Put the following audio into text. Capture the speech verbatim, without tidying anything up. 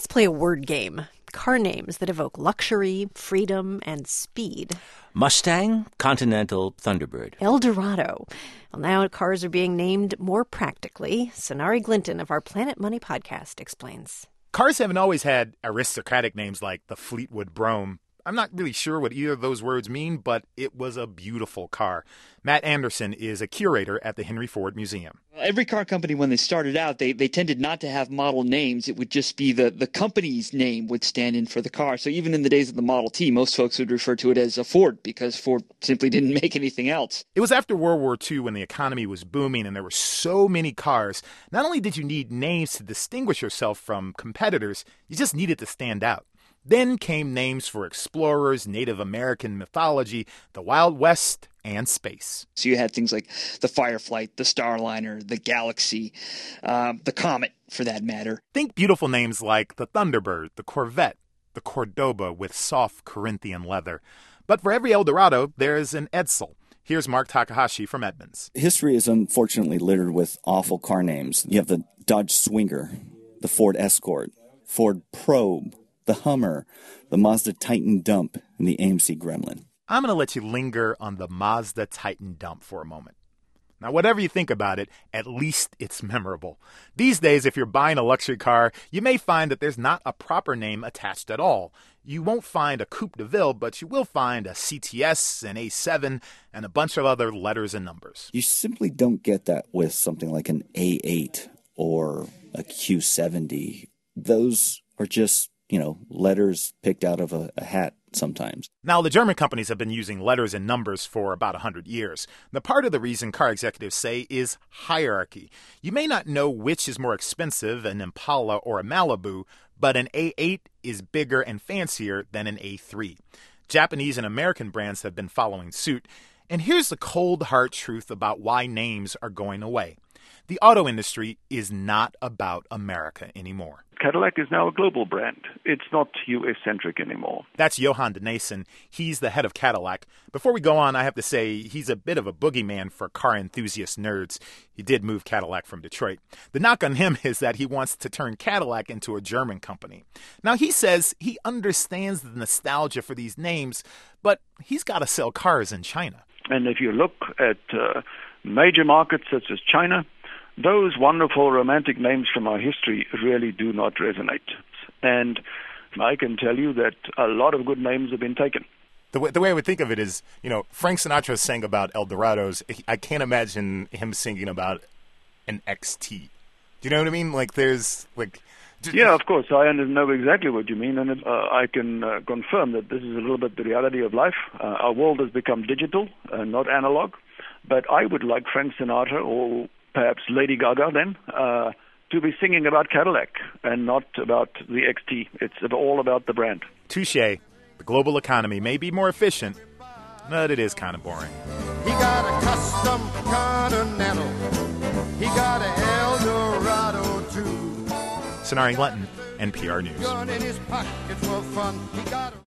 let's play a word game. Car names that evoke luxury, freedom, and speed. Mustang, Continental, Thunderbird. Eldorado. Well, now cars are being named more practically. Sonari Glinton of our Planet Money podcast explains. Cars haven't always had aristocratic names like the Fleetwood Brougham. I'm not really sure what either of those words mean, but it was a beautiful car. Matt Anderson is a curator at the Henry Ford Museum. Every car company, when they started out, they, they tended not to have model names. It would just be the, the company's name would stand in for the car. So even in the days of the Model T, most folks would refer to it as a Ford because Ford simply didn't make anything else. It was after World War Two when the economy was booming and there were so many cars. Not only did you need names to distinguish yourself from competitors, you just needed to stand out. Then came names for explorers, Native American mythology, the Wild West, and space. So you had things like the Fireflight, the Starliner, the Galaxy, uh, the Comet, for that matter. Think beautiful names like the Thunderbird, the Corvette, the Cordoba with soft Corinthian leather. But for every Eldorado, there's an Edsel. Here's Mark Takahashi from Edmunds. History is unfortunately littered with awful car names. You have the Dodge Swinger, the Ford Escort, Ford Probe, the Hummer, the Mazda Titan Dump, and the A M C Gremlin. I'm going to let you linger on the Mazda Titan Dump for a moment. Now, whatever you think about it, at least it's memorable. These days, if you're buying a luxury car, you may find that there's not a proper name attached at all. You won't find a Coupe de Ville, but you will find a C T S, an A seven, and a bunch of other letters and numbers. You simply don't get that with something like an A eight or a Q seventy. Those are just, you know, letters picked out of a, a hat sometimes. Now, the German companies have been using letters and numbers for about one hundred years. The part of the reason car executives say is hierarchy. You may not know which is more expensive, an Impala or a Malibu, but an A eight is bigger and fancier than an A three. Japanese and American brands have been following suit. And here's the cold, hard truth about why names are going away. The auto industry is not about America anymore. Cadillac is now a global brand. It's not U S-centric anymore. That's Johan de Naassen. He's the head of Cadillac. Before we go on, I have to say he's a bit of a boogeyman for car enthusiast nerds. He did move Cadillac from Detroit. The knock on him is that he wants to turn Cadillac into a German company. Now, he says he understands the nostalgia for these names, but he's got to sell cars in China. And if you look at uh, major markets such as China, those wonderful romantic names from our history really do not resonate. And I can tell you that a lot of good names have been taken. The way, the way I would think of it is, you know, Frank Sinatra sang about Eldorados. I can't imagine him singing about an X T. Do you know what I mean? Like, there's, like... Yeah, of course. I know exactly what you mean, and uh, I can uh, confirm that this is a little bit the reality of life. Uh, our world has become digital, uh, not analog. But I would like Frank Sinatra or perhaps Lady Gaga then, uh, to be singing about Cadillac and not about the X T. It's all about the brand. Touché. The global economy may be more efficient, but it is kind of boring. He got a custom Continental. He got an Eldorado too. Sonari Glinton, N P R News. Gun in his pocket for fun. He got a